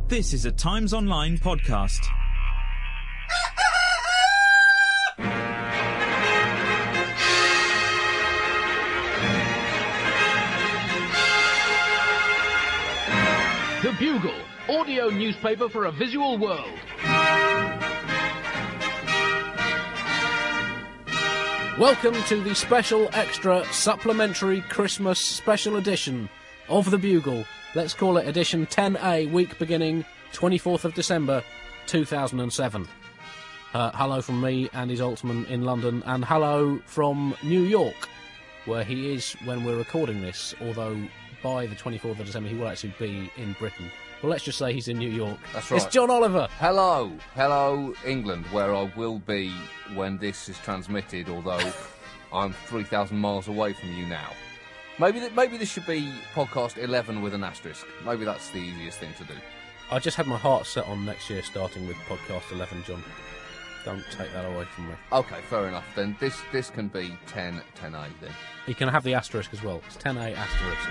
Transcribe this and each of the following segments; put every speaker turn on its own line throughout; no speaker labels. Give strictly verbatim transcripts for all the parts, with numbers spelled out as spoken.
This is a Times Online podcast.
The Bugle, audio newspaper for a visual world. Welcome to the special, extra, supplementary Christmas special edition of The Bugle. Let's call it edition ten A, week beginning twenty-fourth of December, two thousand seven. Uh, hello from me, Andy Zaltzman in London, and hello from New York, where he is when we're recording this, although by the twenty-fourth of December he will actually be in Britain. Well, let's just say he's in New York.
That's right.
It's John Oliver.
Hello. Hello, England, where I will be when this is transmitted, although I'm three thousand miles away from you now. Maybe th- maybe this should be podcast eleven with an asterisk. Maybe that's the easiest thing to do.
I just had my heart set on next year starting with podcast eleven, John. Don't take that away from me.
Okay, fair enough. Then this this can be ten, ten A then.
You can have the asterisk as well. It's ten A asterisk.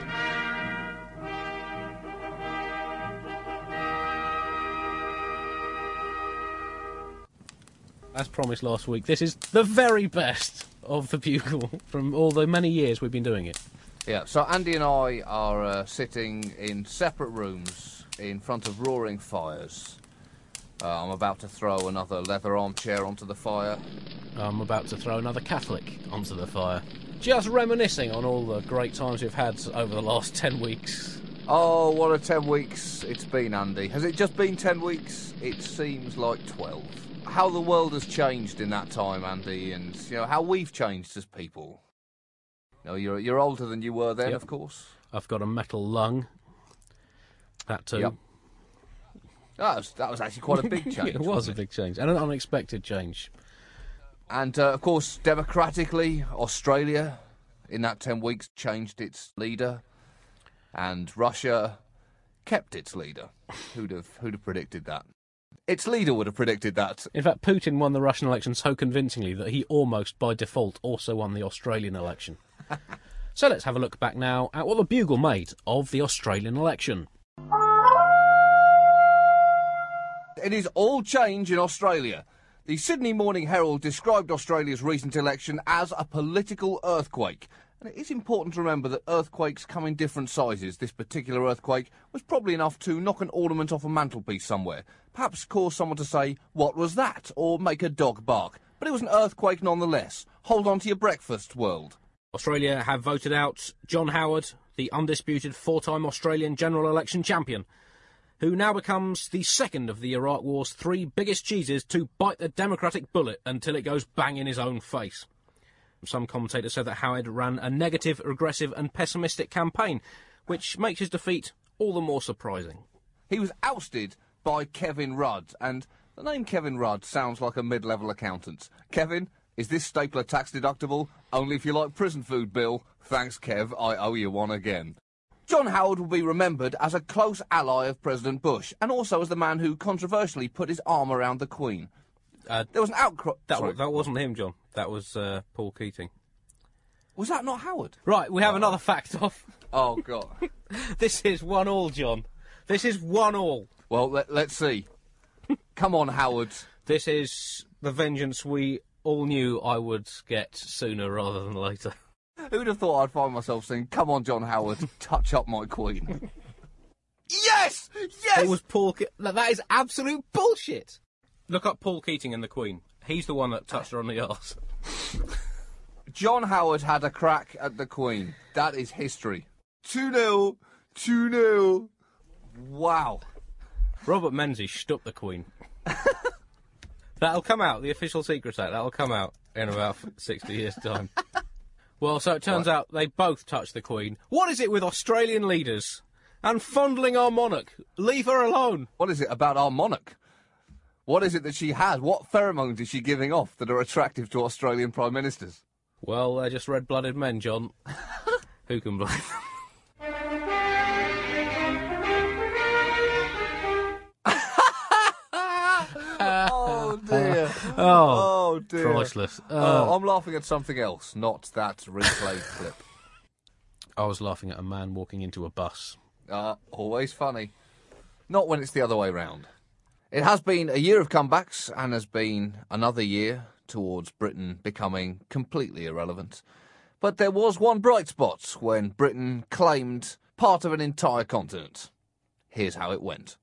As promised last week, this is the very best of the Bugle from all the many years we've been doing it.
Yeah, so Andy and I are uh, sitting in separate rooms in front of roaring fires. Uh, I'm about to throw another leather armchair onto the fire.
I'm about to throw another Catholic onto the fire. Just reminiscing on all the great times we've had over the last ten weeks.
Oh, what a ten weeks it's been, Andy. Has it just been ten weeks? It seems like twelve. How the world has changed in that time, Andy, and you know how we've changed as people. You know, you're you're older than you were then,
Yep.
of course.
I've got a metal lung. That too.
Yep. That was, that was actually quite a big change.
It was
wasn't
a big change, and an unexpected change.
And, uh, of course, democratically, Australia, in that ten weeks, changed its leader. And Russia kept its leader. Who'd have, who'd have predicted that? Its leader would have predicted that.
In fact, Putin won the Russian election so convincingly that he almost, by default, also won the Australian election. So let's have a look back now at what the Bugle made of the Australian election.
It is all change in Australia. The Sydney Morning Herald described Australia's recent election as a political earthquake. And it is important to remember that earthquakes come in different sizes. This particular earthquake was probably enough to knock an ornament off a mantelpiece somewhere. Perhaps cause someone to say, "What was that?" or make a dog bark. But it was an earthquake nonetheless. Hold on to your breakfast, world.
Australia have voted out John Howard, the undisputed four-time Australian general election champion, who now becomes the second of the Iraq War's three biggest cheeses to bite the democratic bullet until it goes bang in his own face. Some commentators said that Howard ran a negative, aggressive and pessimistic campaign, which makes his defeat all the more surprising.
He was ousted by Kevin Rudd, and the name Kevin Rudd sounds like a mid-level accountant. Kevin, is this stapler tax deductible? Only if you like prison food, Bill. Thanks, Kev, I owe you one again. John Howard will be remembered as a close ally of President Bush, and also as the man who controversially put his arm around the Queen.
Uh,
there was an outcry...
That,
Sorry.
that wasn't him, John. That was uh, Paul Keating.
Was that not Howard?
Right, we have
Oh.
another fact off.
Oh, God.
This is one all, John. This is one all.
Well, let, let's see. Come on, Howard.
This is the vengeance we all knew I would get sooner rather than later.
Who'd have thought I'd find myself saying, "Come on, John Howard, touch up my Queen." Yes! Yes!
It was Paul Ke- That is absolute bullshit. Look up Paul Keating and the Queen. He's the one that touched her on the arse.
John Howard had a crack at the Queen. That is history. two nil. two nil. Wow.
Robert Menzies stuck the Queen. That'll come out, the official Secret Act, that'll come out in about sixty years' time. Well, so it turns
What?
out they both touched the Queen. What is it with Australian leaders and fondling our monarch? Leave her alone.
What is it about our monarch? What is it that she has? What pheromones is she giving off that are attractive to Australian prime ministers?
Well, they're just red-blooded men, John. Who can blame them?
Oh, dear.
Oh,
Oh, dear.
priceless.
Oh,
Oh.
I'm laughing at something else, not that replayed clip.
I was laughing at a man walking into a bus.
Uh, always funny. Not when it's the other way round. It has been a year of comebacks and has been another year towards Britain becoming completely irrelevant. But there was one bright spot when Britain claimed part of an entire continent. Here's how it went.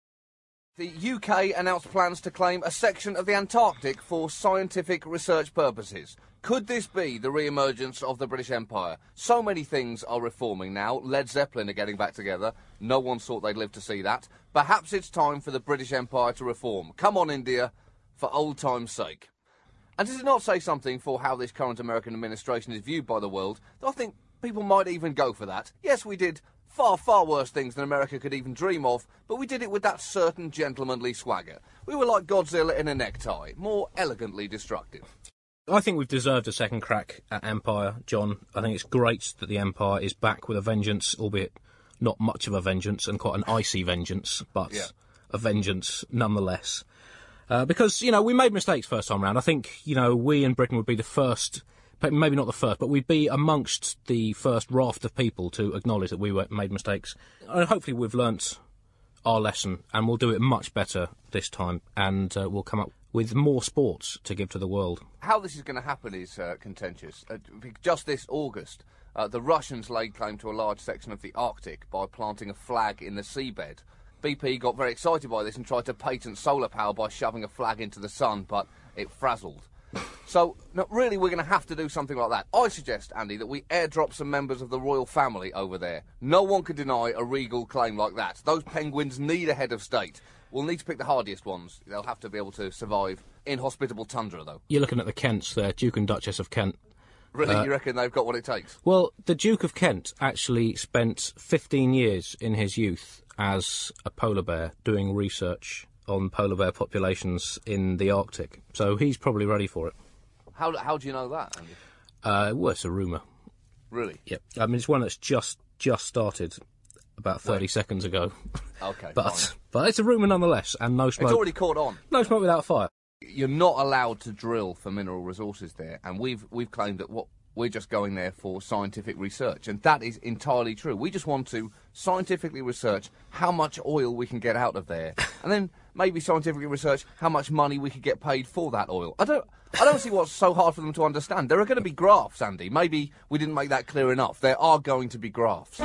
The U K announced plans to claim a section of the Antarctic for scientific research purposes. Could this be the re-emergence of the British Empire? So many things are reforming now. Led Zeppelin are getting back together. No one thought they'd live to see that. Perhaps it's time for the British Empire to reform. Come on, India, for old time's sake. And does it not say something for how this current American administration is viewed by the world? I think people might even go for that. Yes, we did far, far worse things than America could even dream of, but we did it with that certain gentlemanly swagger. We were like Godzilla in a necktie, more elegantly destructive.
I think we've deserved a second crack at Empire, John. I think it's great that the Empire is back with a vengeance, albeit not much of a vengeance and quite an icy vengeance, but
Yeah.
a vengeance nonetheless. Uh, because, you know, we made mistakes first time round. I think, you know, we in Britain would be the first, maybe not the first, but we'd be amongst the first raft of people to acknowledge that we were, made mistakes. And hopefully we've learnt our lesson and we'll do it much better this time, and uh, we'll come up with more sports to give to the world.
How this is going to happen is uh, contentious. Uh, just this August, uh, the Russians laid claim to a large section of the Arctic by planting a flag in the seabed. B P got very excited by this and tried to patent solar power by shoving a flag into the sun, but it frazzled. So, no, really, we're going to have to do something like that. I suggest, Andy, that we airdrop some members of the royal family over there. No one can deny a regal claim like that. Those penguins need a head of state. We'll need to pick the hardiest ones. They'll have to be able to survive inhospitable tundra, though.
You're looking at the Kents there, Duke and Duchess of Kent.
Really,
Uh,
you reckon they've got what it takes?
Well, the Duke of Kent actually spent fifteen years in his youth as a polar bear doing research on polar bear populations in the Arctic. So he's probably ready for it.
How, how do you know that, Andy?
Uh, well, it's a rumour.
Really?
Yep. I mean, it's one that's just just started about thirty
Right.
seconds ago.
Okay,
But
fine.
but it's a rumour nonetheless, and no smoke.
It's already caught on.
No smoke without fire.
You're not allowed to drill for mineral resources there, and we've we've claimed that what we're just going there for scientific research, and that is entirely true. We just want to scientifically research how much oil we can get out of there, and then maybe scientifically research how much money we could get paid for that oil. I don't I don't see what's so hard for them to understand. There are going to be graphs, Andy. Maybe we didn't make that clear enough. There are going to be graphs.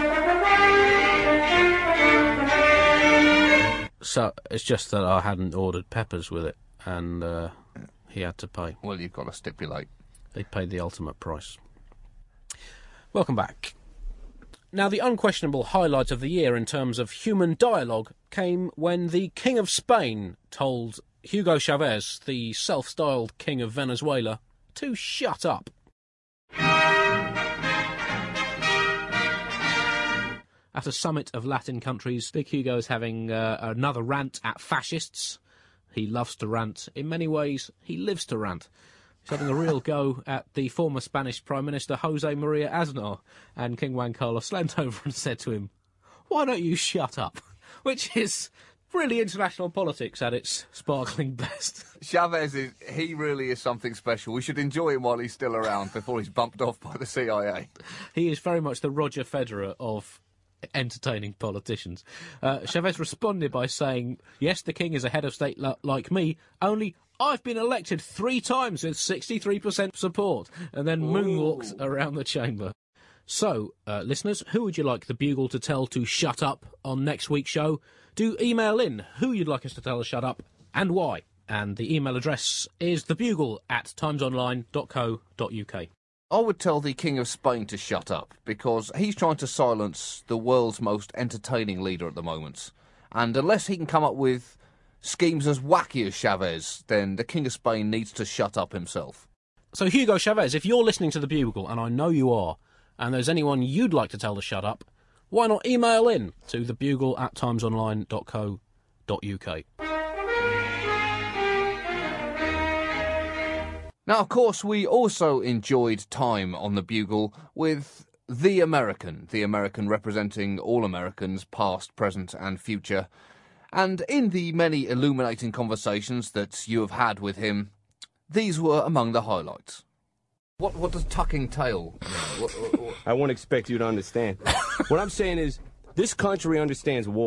So it's just that I hadn't ordered peppers with it, and uh, he had to pay.
Well, you've got to stipulate.
They paid the ultimate price. Welcome back. Now, the unquestionable highlight of the year in terms of human dialogue came when the King of Spain told Hugo Chavez, the self-styled King of Venezuela, to shut up. At a summit of Latin countries, Big Hugo is having uh, another rant at fascists. He loves to rant. In many ways, he lives to rant. He's having a real go at the former Spanish Prime Minister Jose Maria Aznar, and King Juan Carlos leant over and said to him, "Why don't you shut up?" Which is really international politics at its sparkling best.
Chavez, is, he really is something special. We should enjoy him while he's still around before he's bumped off by the C I A.
He is very much the Roger Federer of entertaining politicians. Uh, Chavez responded by saying, "Yes, the king is a head of state lo- like me, only I've been elected three times with sixty-three percent support," and then moonwalked around the chamber. So, uh, listeners, who would you like the Bugle to tell to shut up on next week's show? Do email in who you'd like us to tell to shut up and why. And the email address is thebugle at timesonline dot co dot uk.
I would tell the King of Spain to shut up, because he's trying to silence the world's most entertaining leader at the moment. And unless he can come up with schemes as wacky as Chavez, then the King of Spain needs to shut up himself.
So, Hugo Chavez, if you're listening to The Bugle, and I know you are, and there's anyone you'd like to tell to shut up, why not email in to thebugle at timesonline dot co dot uk.
Now, of course, we also enjoyed time on the Bugle with the American, the American representing all Americans, past, present and future. And in the many illuminating conversations that you have had with him, these were among the highlights. What what does tucking tail mean? What, what, what?
I won't expect you to understand. What I'm saying is, this country understands war.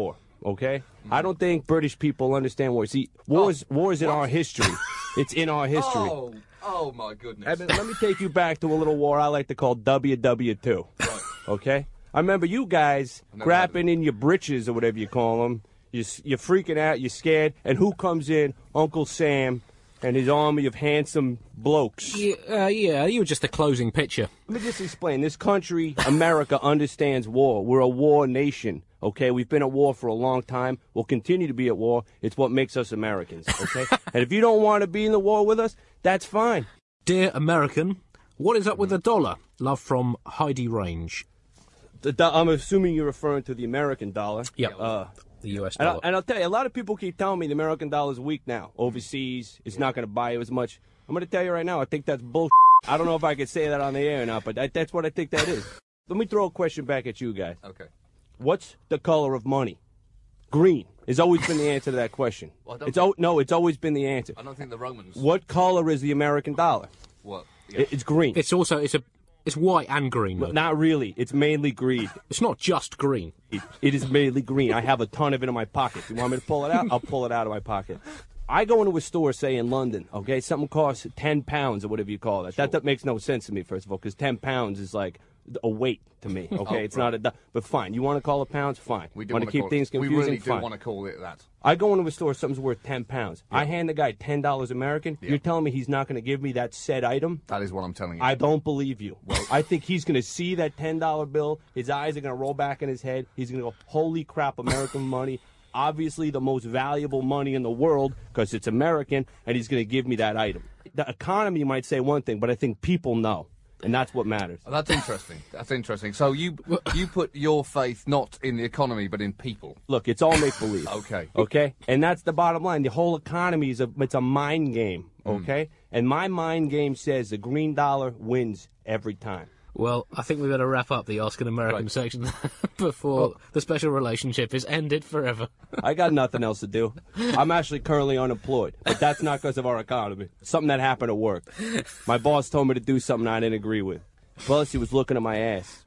okay? I don't think British people understand war. See, war is,
Oh,
war is in
what?
our history. It's in our history.
Oh, oh my goodness.
Evan, let me take you back to a little war I like to call W W two,
Right.
okay? I remember you guys
Never heard of
grappling in your britches or whatever you call them. You're, you're freaking out, you're scared, and who comes in? Uncle Sam and his army of handsome blokes.
Yeah, uh, yeah, you were just a closing picture.
Let me just explain. This country, America, understands war. We're a war nation, okay? We've been at war for a long time. We'll continue to be at war. It's what makes us Americans, okay? And if you don't want to be in the war with us, that's fine.
Dear American, what is up with the dollar? Love from Heidi Range.
The, do- I'm assuming you're referring to the American dollar.
Yep.
Uh,
The U S
and, I,
dollar.
and I'll tell you, a lot of people keep telling me the American dollar is weak now. Overseas, it's not going to buy you as much. I'm going to tell you right now, I think that's bullshit. I don't know if I could say that on the air or not, but that, that's what I think that is. Let me throw a question back at you guys.
Okay.
What's the color of money? Green has always been the answer to that question.
Well, I don't
it's al- no, it's always been the answer.
I don't think the Romans.
What color is the American dollar?
What? Yeah.
It, it's green.
It's also it's a it's white and green. Though.
Not really. It's mainly green.
It's not just green.
It, it is mainly green. I have a ton of it in my pocket. You want me to pull it out? I'll pull it out of my pocket. I go into a store, say in London, okay, something costs ten pounds or whatever you call it. That, that makes no sense to me, first of all, because ten pounds is like a weight to me, okay?
Oh,
it's
right.
not a... do- But fine, you want to call it pounds? Fine.
We do
want
want
to keep
call
things
it, We
confusing?
really do
Fine.
want to call it that.
I go into a store, something's worth ten pounds. I hand the guy ten dollars American.
Yeah.
You're telling me he's not going to give me that said item?
That is what I'm telling you.
I don't believe you. I think he's going to see that ten dollar bill. His eyes are going to roll back in his head. He's going to go, holy crap, American money. Obviously the most valuable money in the world because it's American, and he's going to give me that item. The economy might say one thing, but I think people know, and that's what matters.
Oh, that's interesting. That's interesting. So you you put your faith not in the economy but in people.
Look, it's all make-believe.
Okay.
Okay? And that's the bottom line. The whole economy is a, it's a mind game, okay? And my mind game says the green dollar wins every time.
Well, I think we better wrap up the Ask an American
Right.
section before the special relationship is ended forever.
I got nothing else to do. I'm actually currently unemployed, but that's not because of our economy. Something that happened at work. My boss told me to do something I didn't agree with. Plus, he was looking at my ass.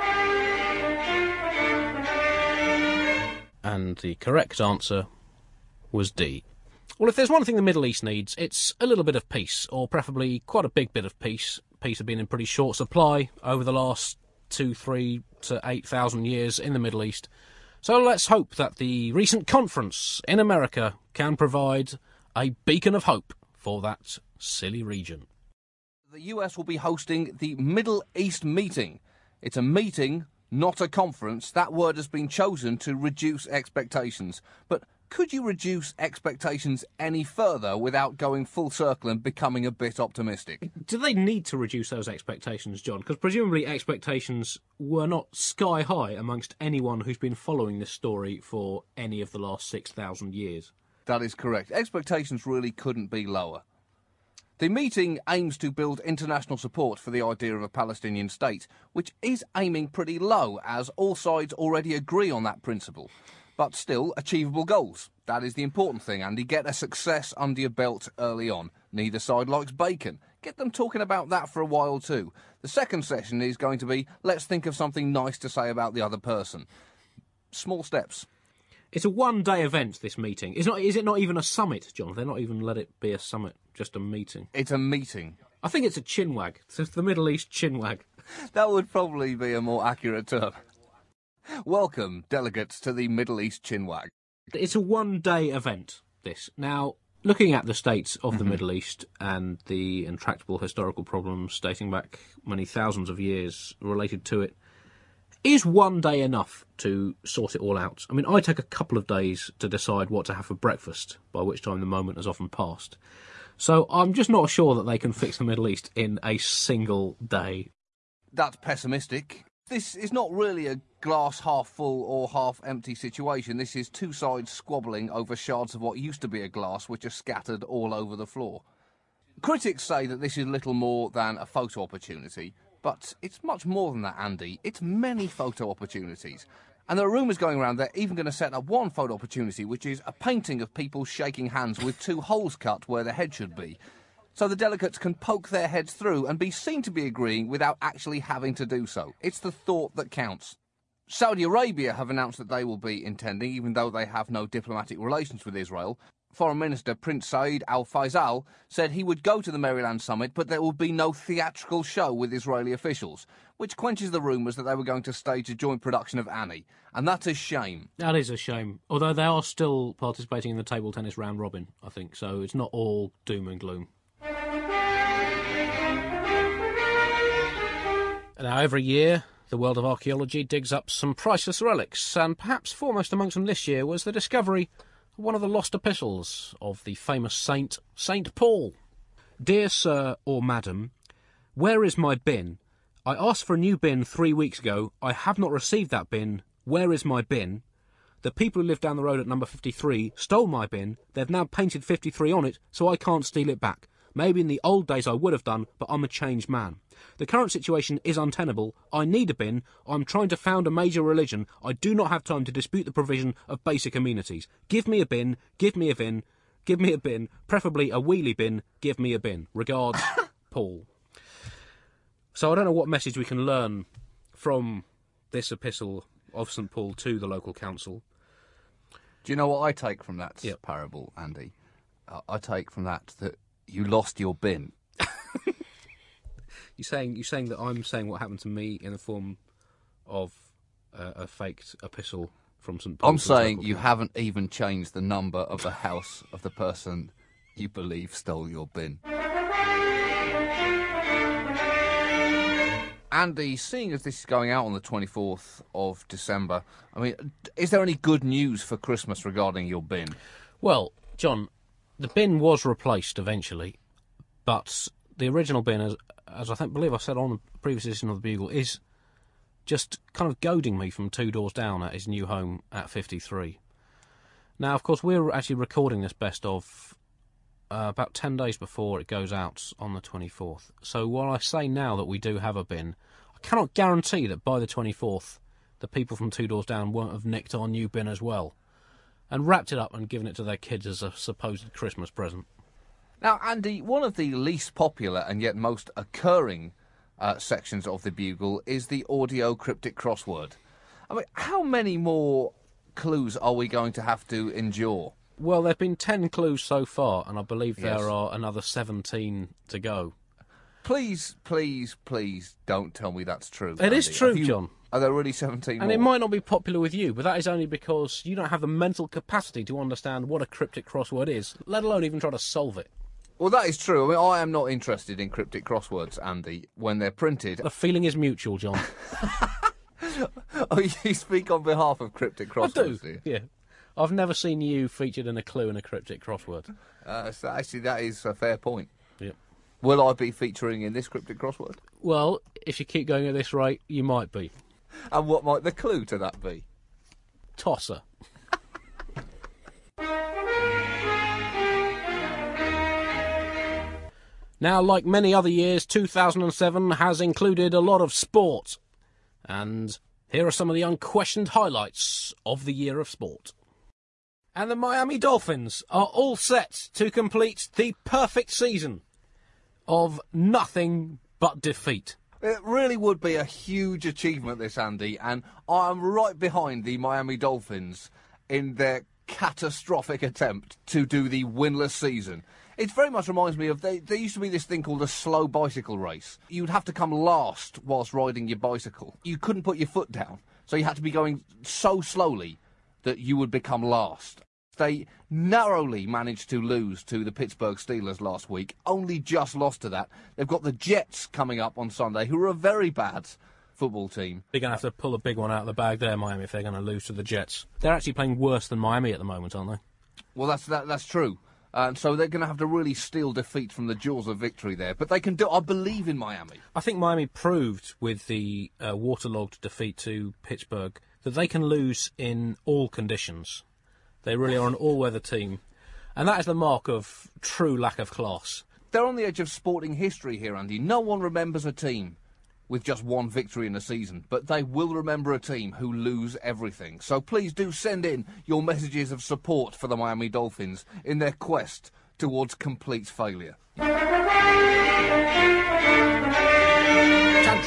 And the correct answer was D. Well, if there's one thing the Middle East needs, it's a little bit of peace, or preferably quite a big bit of peace. Peace has been in pretty short supply over the last two, three to eight thousand years in the Middle East. So let's hope that the recent conference in America can provide a beacon of hope for that silly region.
The U S will be hosting the Middle East meeting. It's a meeting, not a conference. That word has been chosen to reduce expectations. But could you reduce expectations any further without going full circle and becoming a bit optimistic?
Do they need to reduce those expectations, John? Because presumably expectations were not sky high amongst anyone who's been following this story for any of the last six thousand years.
That is correct. Expectations really couldn't be lower. The meeting aims to build international support for the idea of a Palestinian state, which is aiming pretty low, as all sides already agree on that principle. But still, achievable goals. That is the important thing, Andy. Get a success under your belt early on. Neither side likes bacon. Get them talking about that for a while too. The second session is going to be, let's think of something nice to say about the other person. Small steps.
It's a one-day event, this meeting. Is, not, is it not even a summit, John? They're not even let it be a summit, just a meeting.
It's a meeting.
I think it's a chinwag. It's the Middle East chinwag.
That would probably be a more accurate term. Welcome, delegates, to the Middle East Chinwag.
It's a one-day event, this. Now, looking at the states of the Middle East and the intractable historical problems dating back many thousands of years related to it, is one day enough to sort it all out? I mean, I take a couple of days to decide what to have for breakfast, by which time the moment has often passed. So I'm just not sure that they can fix the Middle East in a single day.
That's pessimistic. This is not really a glass half full or half empty situation. This is two sides squabbling over shards of what used to be a glass which are scattered all over the floor. Critics say that this is little more than a photo opportunity, but it's much more than that, Andy. It's many photo opportunities. And there are rumours going around they're even going to set up one photo opportunity, which is a painting of people shaking hands with two holes cut where the head should be. So the delegates can poke their heads through and be seen to be agreeing without actually having to do so. It's the thought that counts. Saudi Arabia have announced that they will be attending, even though they have no diplomatic relations with Israel. Foreign Minister Prince Saeed Al Faisal said he would go to the Maryland summit, but there will be no theatrical show with Israeli officials, which quenches the rumours that they were going to stage a joint production of Annie. And that's a shame.
That is a shame. Although they are still participating in the table tennis round robin, I think, so it's not all doom and gloom. Now, every year, the world of archaeology digs up some priceless relics, and perhaps foremost amongst them this year was the discovery of one of the lost epistles of the famous saint, Saint Paul. Dear Sir or Madam, where is my bin? I asked for a new bin three weeks ago. I have not received that bin. Where is my bin? The people who live down the road at number fifty-three stole my bin. They've now painted fifty-three on it, so I can't steal it back. Maybe in the old days I would have done, but I'm a changed man. The current situation is untenable. I need a bin. I'm trying to found a major religion. I do not have time to dispute the provision of basic amenities. Give me a bin. Give me a bin. Give me a bin. Preferably a wheelie bin. Give me a bin. Regards, Paul. So I don't know what message we can learn from this epistle of Saint Paul to the local council.
Do you know what I take from that
Yep.
parable, Andy? Uh, I take from that that you lost your bin.
You're saying you're saying that I'm saying what happened to me in the form of uh, a faked epistle from Saint Paul.
I'm
to the
saying
local
you
council.
haven't even changed the number of the house of the person you believe stole your bin. Andy, seeing as this is going out on the twenty-fourth of December, I mean, is there any good news for Christmas regarding your bin?
Well, John, the bin was replaced eventually, but the original bin, as, as I think, believe I said on the previous edition of the Bugle, is just kind of goading me from two doors down at his new home at fifty-three. Now, of course, we're actually recording this best of uh, about ten days before it goes out on the twenty-fourth. So while I say now that we do have a bin, I cannot guarantee that by the twenty-fourth the people from two doors down won't have nicked our new bin as well and wrapped it up and given it to their kids as a supposed Christmas present.
Now, Andy, one of the least popular and yet most occurring uh, sections of the Bugle is the audio cryptic crossword. I mean, how many more clues are we going to have to endure?
Well, there have been ten clues so far, and I believe there
Yes.
are another seventeen to go.
Please, please, please don't tell me that's true.
It is
Andy.
true,
Have you-
John.
Are there really seventeen
And
more?
it might not be popular with you, but that is only because you don't have the mental capacity to understand what a cryptic crossword is, let alone even try to solve it.
Well, that is true. I mean, I am not interested in cryptic crosswords, Andy, when they're printed.
The feeling is mutual, John.
Oh, you speak on behalf of cryptic
I
crosswords,
do.
you?
Yeah. I've never seen you featured in a clue in a cryptic crossword.
Uh, so actually, that is a fair point.
Yep.
Will I be featuring in this cryptic crossword?
Well, if you keep going at this rate, you might be.
And what might the clue to that be?
Tosser. Now, like many other years, two thousand seven has included a lot of sport. And here are some of the unquestioned highlights of the year of sport. And the Miami Dolphins are all set to complete the perfect season of nothing but defeat.
It really would be a huge achievement, this, Andy, and I'm right behind the Miami Dolphins in their catastrophic attempt to do the winless season. It very much reminds me of, they, there used to be this thing called a slow bicycle race. You'd have to come last whilst riding your bicycle. You couldn't put your foot down, so you had to be going so slowly that you would become last. They narrowly managed to lose to the Pittsburgh Steelers last week, only just lost to that. They've got the Jets coming up on Sunday, who are a very bad football team.
They're going to have to pull a big one out of the bag there, Miami, if they're going to lose to the Jets. They're actually playing worse than Miami at the moment, aren't they?
Well, that's that, that's true. And so they're going to have to really steal defeat from the jaws of victory there. But they can do. I believe in Miami.
I think Miami proved with the uh, waterlogged defeat to Pittsburgh that they can lose in all conditions. They really are an all-weather team. And that is the mark of true lack of class.
They're on the edge of sporting history here, Andy. No one remembers a team with just one victory in a season, but they will remember a team who lose everything. So please do send in your messages of support for the Miami Dolphins in their quest towards complete failure.
Tantrum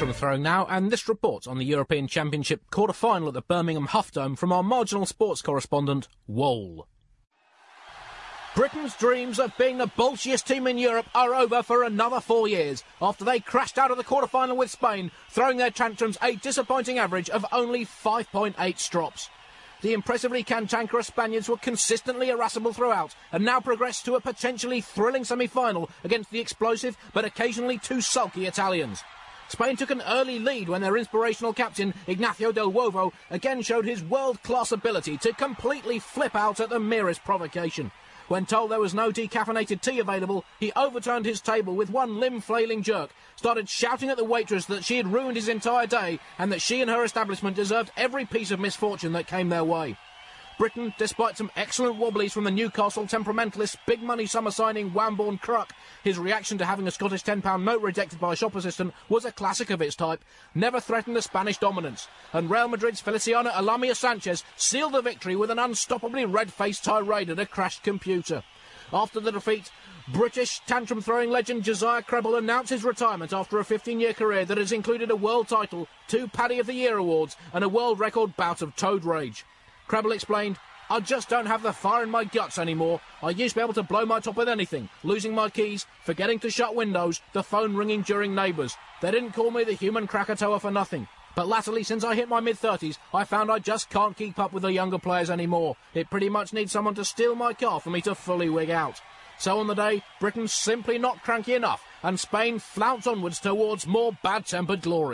tantrum throwing now, and this report on the European Championship quarter-final at the Birmingham Huff Dome from our marginal sports correspondent, Wohl. Britain's dreams of being the bolshiest team in Europe are over for another four years after they crashed out of the quarter-final with Spain, throwing their tantrums a disappointing average of only five point eight strops. The impressively cantankerous Spaniards were consistently irascible throughout and now progressed to a potentially thrilling semi-final against the explosive but occasionally too sulky Italians. Spain took an early lead when their inspirational captain, Ignacio del Uovo, again showed his world-class ability to completely flip out at the merest provocation. When told there was no decaffeinated tea available, he overturned his table with one limb-flailing jerk, started shouting at the waitress that she had ruined his entire day and that she and her establishment deserved every piece of misfortune that came their way. Britain, despite some excellent wobblies from the Newcastle temperamentalists' big-money summer signing Wamborne Cruck, his reaction to having a Scottish ten pound note rejected by a shop assistant was a classic of its type, never threatened the Spanish dominance, and Real Madrid's Feliciano Alamia Sanchez sealed the victory with an unstoppably red-faced tirade at a crashed computer. After the defeat, British tantrum-throwing legend Josiah Creble announced his retirement after a fifteen-year career that has included a world title, two Paddy of the Year awards, and a world record bout of toad rage. Creble explained, "I just don't have the fire in my guts anymore. I used to be able to blow my top with anything, losing my keys, forgetting to shut windows, the phone ringing during neighbours. They didn't call me the human Krakatoa for nothing. But latterly, since I hit my mid-thirties, I found I just can't keep up with the younger players anymore. It pretty much needs someone to steal my car for me to fully wig out." So on the day, Britain's simply not cranky enough, and Spain flounced onwards towards more bad-tempered glory.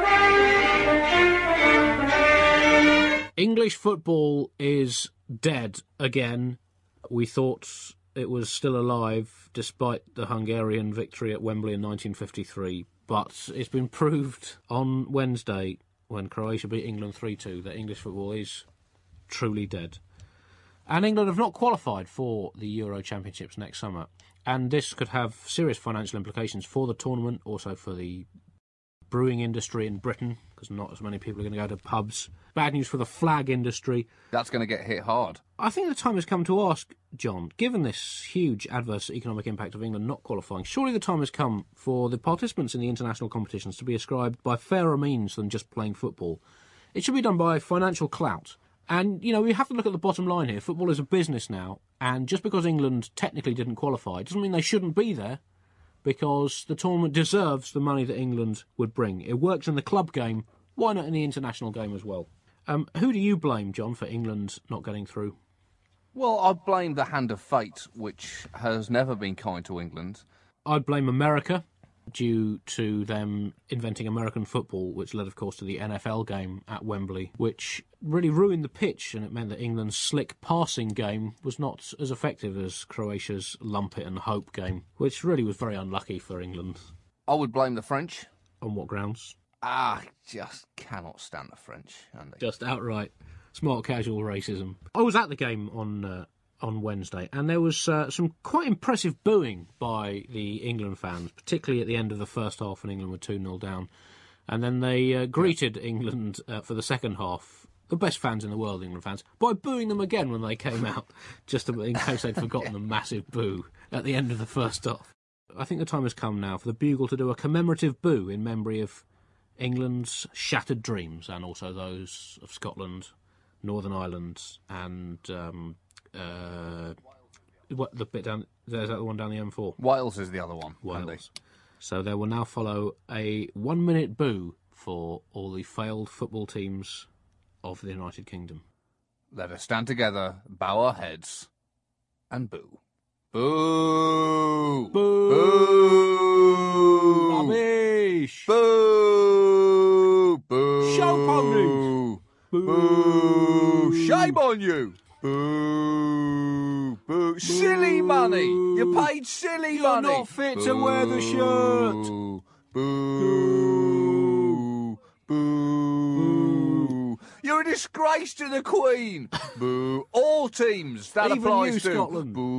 English football is dead again. We thought it was still alive despite the Hungarian victory at Wembley in nineteen fifty-three, but it's been proved on Wednesday when Croatia beat England three two that English football is truly dead. And England have not qualified for the Euro Championships next summer, and this could have serious financial implications for the tournament, also for the brewing industry in Britain, because not as many people are going to go to pubs. Bad news for the flag industry.
That's going to get hit hard.
I think the time has come to ask, John, given this huge adverse economic impact of England not qualifying, surely the time has come for the participants in the international competitions to be ascribed by fairer means than just playing football. It should be done by financial clout. And, you know, we have to look at the bottom line here. Football is a business now, and just because England technically didn't qualify doesn't mean they shouldn't be there, because the tournament deserves the money that England would bring. It works in the club game. Why not in the international game as well? Um, who do you blame, John, for England not getting through?
Well, I blame the hand of fate, which has never been kind to England.
I'd blame America, due to them inventing American football, which led, of course, to the N F L game at Wembley, which really ruined the pitch, and it meant that England's slick passing game was not as effective as Croatia's lump it and hope game, which really was very unlucky for England.
I would blame the French.
On what grounds?
Ah, just cannot stand the French, Andy.
Just outright smart casual racism. I was at the game on uh, on Wednesday, and there was uh, some quite impressive booing by the England fans, particularly at the end of the first half when England were two nil down. And then they uh, greeted England uh, for the second half, the best fans in the world, England fans, by booing them again when they came out, just to, in case they'd forgotten the massive boo at the end of the first half. I think the time has come now for the Bugle to do a commemorative boo in memory of England's shattered dreams, and also those of Scotland, Northern Ireland, and um, uh, what the bit down there's that the one down the M four.
Wales is the other one.
Wales.
Andy.
So there will now follow a one-minute boo for all the failed football teams of the United Kingdom.
Let us stand together, bow our heads, and boo. Boo!
Boo!
Boo!
Rubbish!
Boo! Boo!
Show ponies!
Boo! Boo! Shame on you! Boo! Boo! Silly money! You paid silly
You're
money!
You're not fit to wear the shirt!
Boo! Boo! Boo! You're a disgrace to the Queen! Boo! All teams, that
Even
applies
you,
to.
Scotland.
Boo!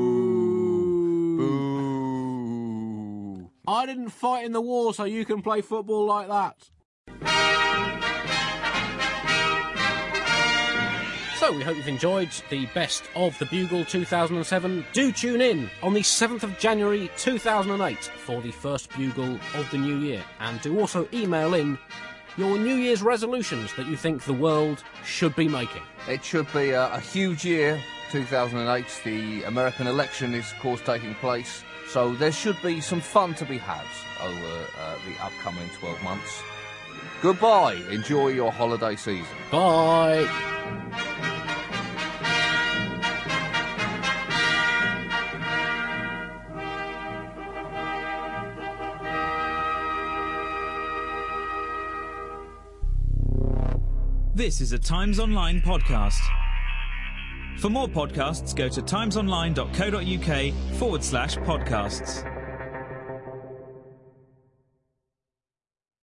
Boo!
Boo!
I didn't fight in the war so you can play football like that. So, So, we hope you've enjoyed the best of the Bugle two thousand seven. Do tune in on the seventh of January two thousand eight for the first Bugle of the new year. And do also email in your New Year's resolutions that you think the world should be making.
It should be a, a huge year, two thousand eight. The American election is, of course, taking place. So there should be some fun to be had over uh, the upcoming twelve months. Goodbye. Enjoy your holiday season.
Bye.
This is a Times Online podcast. For more podcasts, go to timesonline.co.uk forward slash podcasts.